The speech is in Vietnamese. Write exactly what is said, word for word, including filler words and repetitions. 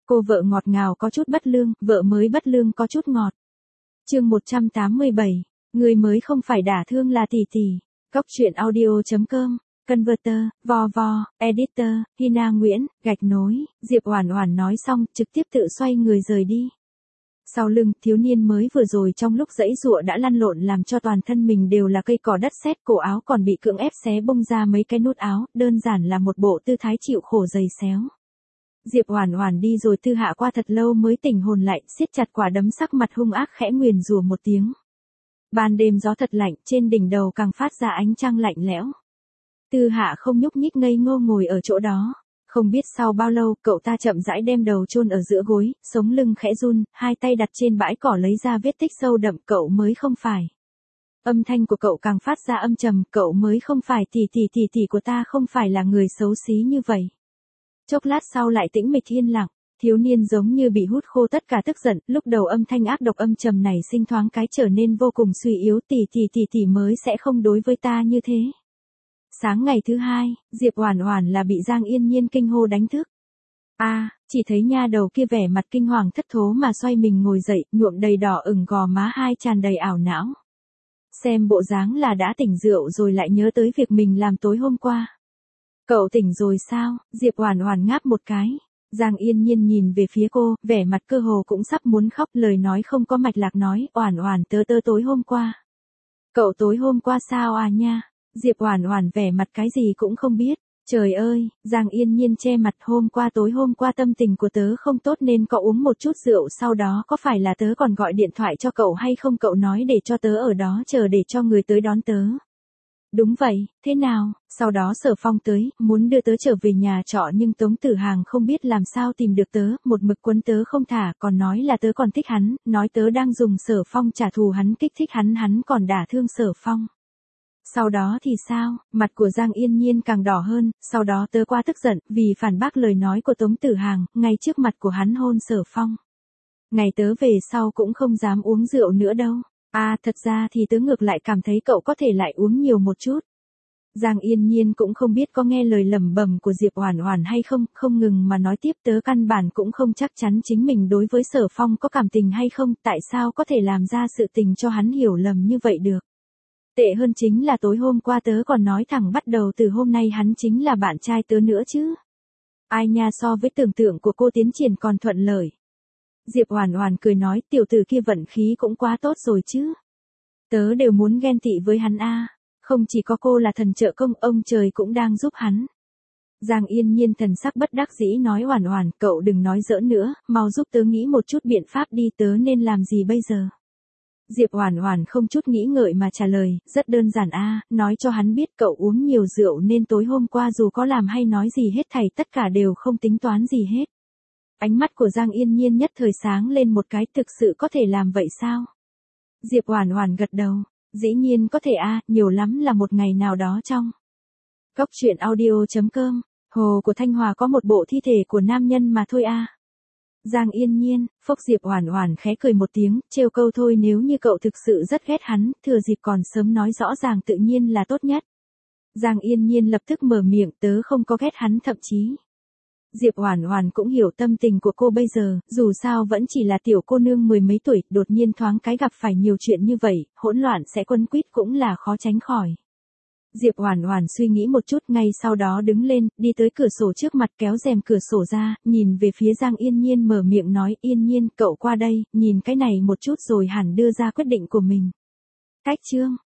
Cô vợ ngọt ngào có chút bất lương, vợ mới bất lương có chút ngọt. Chương một trăm tám mươi bảy, người mới không phải đả thương là tỷ tỷ. Cóc truyện audio chấm com, Converter, vo vo, Editor, Hina Nguyễn, gạch nối. Diệp Oản Oản nói xong, trực tiếp tự xoay người rời đi. Sau lưng, thiếu niên mới vừa rồi trong lúc giãy giụa đã lăn lộn làm cho toàn thân mình đều là cây cỏ đất sét, cổ áo còn bị cưỡng ép xé bung ra mấy cái nút áo, đơn giản là một bộ tư thái chịu khổ dày xéo. Diệp Oản Oản đi rồi Tư Hạ qua thật lâu mới tỉnh hồn lại, siết chặt quả đấm, sắc mặt hung ác khẽ nguyền rủa một tiếng. Ban đêm gió thật lạnh, trên đỉnh đầu càng phát ra ánh trăng lạnh lẽo. Tư Hạ không nhúc nhích ngây ngô ngồi ở chỗ đó. Không biết sau bao lâu, cậu ta chậm rãi đem đầu chôn ở giữa gối, sống lưng khẽ run, hai tay đặt trên bãi cỏ lấy ra vết tích sâu đậm, cậu mới không phải. Âm thanh của cậu càng phát ra âm trầm, cậu mới không phải, tỷ tỷ tỷ tỷ của ta không phải là người xấu xí như vậy. Chốc lát sau lại tĩnh mịch yên lặng, thiếu niên giống như bị hút khô tất cả tức giận, lúc đầu âm thanh ác độc âm trầm này sinh thoáng cái trở nên vô cùng suy yếu, tỷ tỷ tỷ tỷ mới sẽ không đối với ta như thế. Sáng ngày thứ hai, Diệp Oản Oản là bị Giang Yên Nhiên kinh hô đánh thức. A, à, chỉ thấy nha đầu kia vẻ mặt kinh hoàng thất thố mà xoay mình ngồi dậy, nhuộm đầy đỏ ửng gò má hai tràn đầy ảo não. Xem bộ dáng là đã tỉnh rượu rồi lại nhớ tới việc mình làm tối hôm qua. Cậu tỉnh rồi sao? Diệp Oản Oản ngáp một cái. Giang Yên Nhiên nhìn về phía cô, vẻ mặt cơ hồ cũng sắp muốn khóc, lời nói không có mạch lạc nói, Oản Oản tớ tớ tối hôm qua. Cậu tối hôm qua sao à nha? Diệp Oản Oản vẻ mặt cái gì cũng không biết. Trời ơi, Giang Yên Nhiên che mặt, hôm qua tối hôm qua tâm tình của tớ không tốt nên cậu uống một chút rượu, sau đó có phải là tớ còn gọi điện thoại cho cậu hay không, cậu nói để cho tớ ở đó chờ để cho người tới đón tớ. Đúng vậy, thế nào? Sau đó Sở Phong tới, muốn đưa tớ trở về nhà trọ nhưng Tống Tử Hàng không biết làm sao tìm được tớ, một mực quấn tớ không thả, còn nói là tớ còn thích hắn, nói tớ đang dùng Sở Phong trả thù hắn, kích thích hắn, hắn còn đả thương Sở Phong. Sau đó thì sao? Mặt của Giang Yên Nhiên càng đỏ hơn, sau đó tớ quá tức giận, vì phản bác lời nói của Tống Tử Hàng, ngay trước mặt của hắn hôn Sở Phong. Ngày tớ về sau cũng không dám uống rượu nữa đâu. À, thật ra thì tớ ngược lại cảm thấy cậu có thể lại uống nhiều một chút. Giang Yên Nhiên cũng không biết có nghe lời lẩm bẩm của Diệp Oản Oản hay không, không ngừng mà nói tiếp, tớ căn bản cũng không chắc chắn chính mình đối với Sở Phong có cảm tình hay không, tại sao có thể làm ra sự tình cho hắn hiểu lầm như vậy được. Tệ hơn chính là tối hôm qua tớ còn nói thẳng bắt đầu từ hôm nay hắn chính là bạn trai tớ nữa chứ. Ai nha, so với tưởng tượng của cô tiến triển còn thuận lợi. Diệp Oản Oản cười nói, tiểu tử kia vận khí cũng quá tốt rồi chứ. Tớ đều muốn ghen tị với hắn a. Không chỉ có cô là thần trợ công, ông trời cũng đang giúp hắn. Giang Yên Nhiên thần sắc bất đắc dĩ nói, Oản Oản, cậu đừng nói giỡn nữa, mau giúp tớ nghĩ một chút biện pháp đi, tớ nên làm gì bây giờ? Diệp Oản Oản không chút nghĩ ngợi mà trả lời, rất đơn giản a, nói cho hắn biết cậu uống nhiều rượu nên tối hôm qua dù có làm hay nói gì hết thảy tất cả đều không tính toán gì hết. Ánh mắt của Giang Yên Nhiên nhất thời sáng lên một cái, thực sự có thể làm vậy sao? Diệp Oản Oản gật đầu, dĩ nhiên có thể a, nhiều lắm là một ngày nào đó trong. Cóc truyện audio chấm com, hồ của Thanh Hòa có một bộ thi thể của nam nhân mà thôi a. Giang Yên Nhiên, phốc. Diệp Oản Oản khẽ cười một tiếng, trêu câu thôi, nếu như cậu thực sự rất ghét hắn, thừa dịp còn sớm nói rõ ràng tự nhiên là tốt nhất. Giang Yên Nhiên lập tức mở miệng, tớ không có ghét hắn, thậm chí. Diệp Oản Oản cũng hiểu tâm tình của cô bây giờ, dù sao vẫn chỉ là tiểu cô nương mười mấy tuổi, đột nhiên thoáng cái gặp phải nhiều chuyện như vậy, hỗn loạn sẽ quấn quýt cũng là khó tránh khỏi. Diệp Oản Oản suy nghĩ một chút, ngay sau đó đứng lên, đi tới cửa sổ trước mặt, kéo rèm cửa sổ ra, nhìn về phía Giang Yên Nhiên mở miệng nói, Yên Nhiên, cậu qua đây, nhìn cái này một chút rồi hẳn đưa ra quyết định của mình. Cách chương